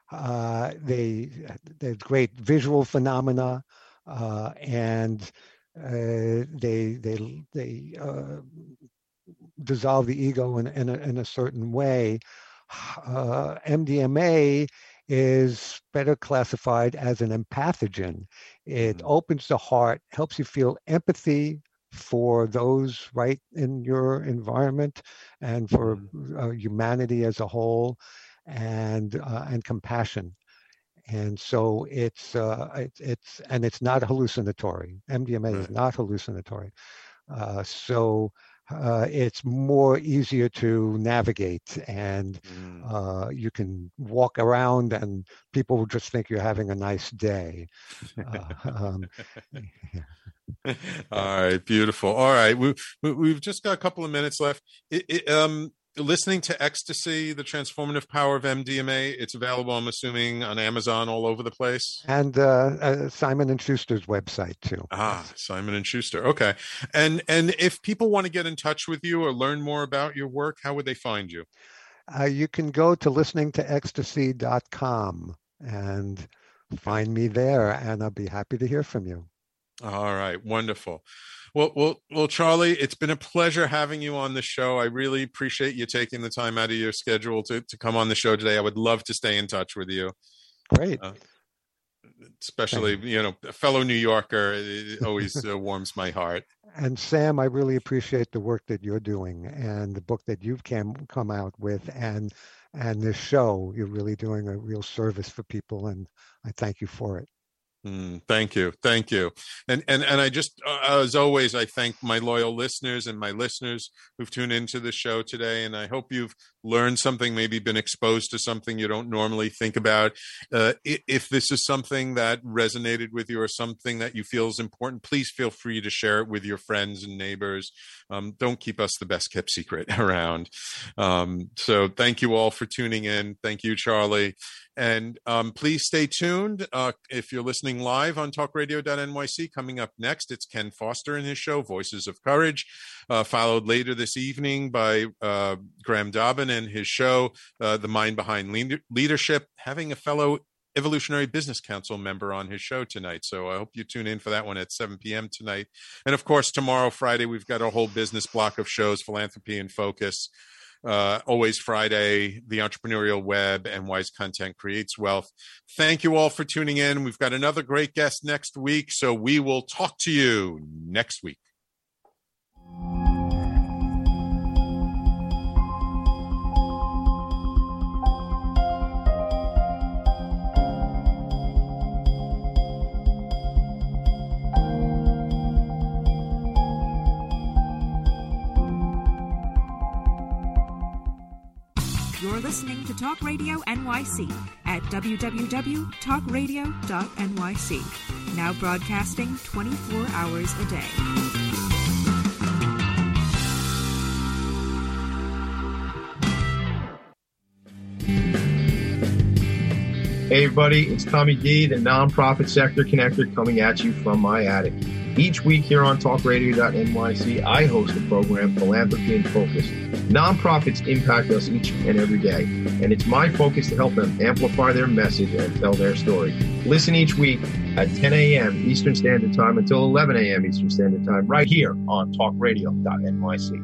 uh, they, they're great visual phenomena, uh, and Uh, they they they uh, dissolve the ego in in a, in a certain way, uh, M D M A is better classified as an empathogen. It mm-hmm. opens the heart, helps you feel empathy for those right in your environment and for mm-hmm. uh, humanity as a whole, and uh, and compassion. And so it's uh, it, it's and it's not hallucinatory. M D M A right. is not hallucinatory. Uh, so uh, it's more easier to navigate, and mm. uh, you can walk around and people will just think you're having a nice day. Uh, um, yeah. All right, beautiful. All right, we, we, we've just got a couple of minutes left. It, it, um, listening to Ecstasy, The Transformative Power of M D M A, it's available, I'm assuming, on Amazon all over the place. And uh, uh, Simon and Schuster's website, too. Ah, Simon and Schuster. Okay. And and if people want to get in touch with you or learn more about your work, how would they find you? Uh, you can go to listening to ecstasy dot com and find me there, and I'll be happy to hear from you. All right. Wonderful. Well, well, well, Charlie, it's been a pleasure having you on the show. I really appreciate you taking the time out of your schedule to, to come on the show today. I would love to stay in touch with you. Great. Uh, especially, you. you know, a fellow New Yorker, it always uh, warms my heart. And Sam, I really appreciate the work that you're doing and the book that you've came, come out with, and and this show. You're really doing a real service for people, and I thank you for it. Mm, thank you. Thank you. And, and, and I just, uh, as always, I thank my loyal listeners and my listeners who've tuned into the show today. And I hope you've learned something, maybe been exposed to something you don't normally think about. Uh, if this is something that resonated with you or something that you feel is important, please feel free to share it with your friends and neighbors. Um, don't keep us the best kept secret around. Um, so thank you all for tuning in. Thank you, Charlie. And um, please stay tuned. Uh, if you're listening live on talk radio dot N Y C, coming up next, it's Ken Foster and his show, Voices of Courage, uh, followed later this evening by uh, Graham Dobbin and his show, uh, The Mind Behind Leader- Leadership, having a fellow Evolutionary Business Council member on his show tonight. So I hope you tune in for that one at seven p.m. tonight. And of course, tomorrow, Friday, we've got a whole business block of shows, Philanthropy in Focus. Uh, always Friday, The Entrepreneurial Web, and Wise Content Creates Wealth. Thank you all for tuning in. We've got another great guest next week, so we will talk to you next week. You're listening to Talk Radio N Y C at w w w dot talk radio dot N Y C. Now broadcasting twenty-four hours a day. Hey everybody, it's Tommy D, the Nonprofit Sector Connector, coming at you from my attic. Each week here on talk radio dot N Y C, I host the program Philanthropy in Focus. Nonprofits impact us each and every day, and it's my focus to help them amplify their message and tell their story. Listen each week at ten a.m. Eastern Standard Time until eleven a.m. Eastern Standard Time, right here on talk radio dot N Y C.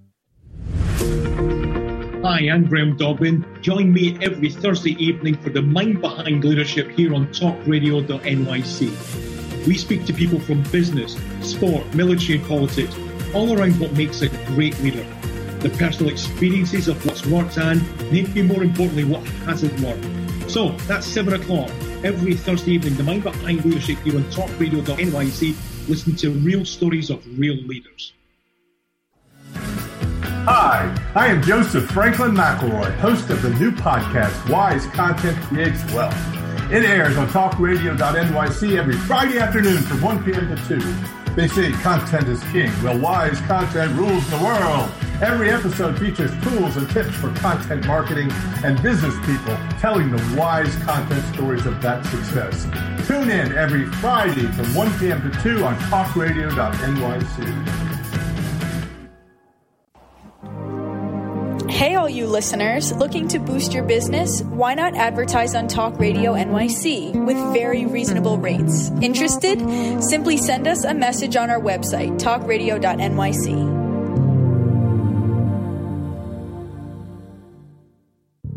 Hi, I'm Graham Dobbin. Join me every Thursday evening for the Mind Behind Leadership here on talk radio dot N Y C. We speak to people from business, sport, military and politics, all around what makes a great leader. The personal experiences of what's worked and, maybe more importantly, what hasn't worked. So, that's seven o'clock every Thursday evening, the Mind Behind Leadership here on talk radio dot N Y C. Listen to real stories of real leaders. Hi, I am Joseph Franklin McElroy, host of the new podcast, Wise Content Creates Wealth. It airs on talk radio dot N Y C every Friday afternoon from one p.m. to two. They say content is king. Well, wise content rules the world. Every episode features tools and tips for content marketing and business people telling the wise content stories of that success. Tune in every Friday from one p.m. to two on talk radio dot N Y C. Hey, all you listeners, looking to boost your business? Why not advertise on Talk Radio N Y C with very reasonable rates? Interested? Simply send us a message on our website, talk radio dot N Y C.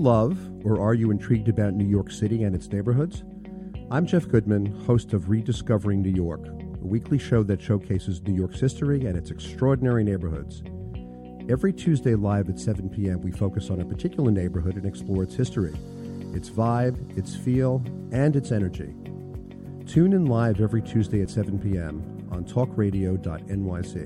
love or are you intrigued about New York City and its neighborhoods? I'm Jeff Goodman, host of Rediscovering New York, a weekly show that showcases New York's history and its extraordinary neighborhoods. Every Tuesday live at seven p.m., we focus on a particular neighborhood and explore its history, its vibe, its feel, and its energy. Tune in live every Tuesday at seven p.m. on talk radio dot N Y C.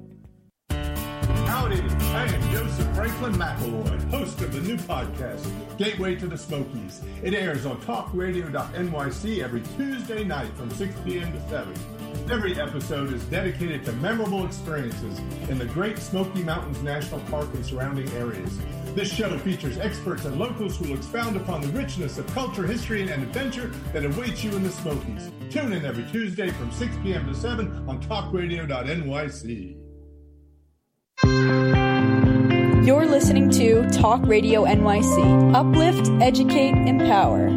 Howdy, I am Joseph Franklin McElroy, host of the new podcast, Gateway to the Smokies. It airs on talk radio dot N Y C every Tuesday night from six p.m. to seven. Every episode is dedicated to memorable experiences in the Great Smoky Mountains National Park and surrounding areas. This show features experts and locals who will expound upon the richness of culture, history, and adventure that awaits you in the Smokies. Tune in every Tuesday from six p.m. to seven on talk radio dot N Y C. You're listening to Talk Radio N Y C. Uplift, educate, empower.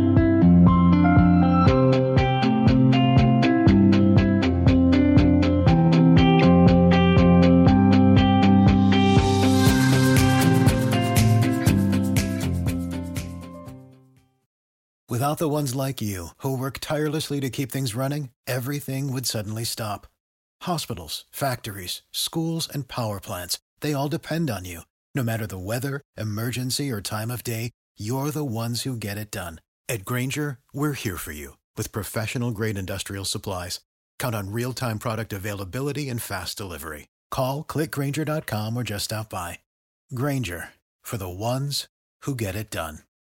Without the ones like you, who work tirelessly to keep things running, everything would suddenly stop. Hospitals, factories, schools, and power plants, they all depend on you. No matter the weather, emergency, or time of day, you're the ones who get it done. At Grainger, we're here for you with professional-grade industrial supplies. Count on real-time product availability and fast delivery. Call, click Grainger dot com, or just stop by. Grainger, for the ones who get it done.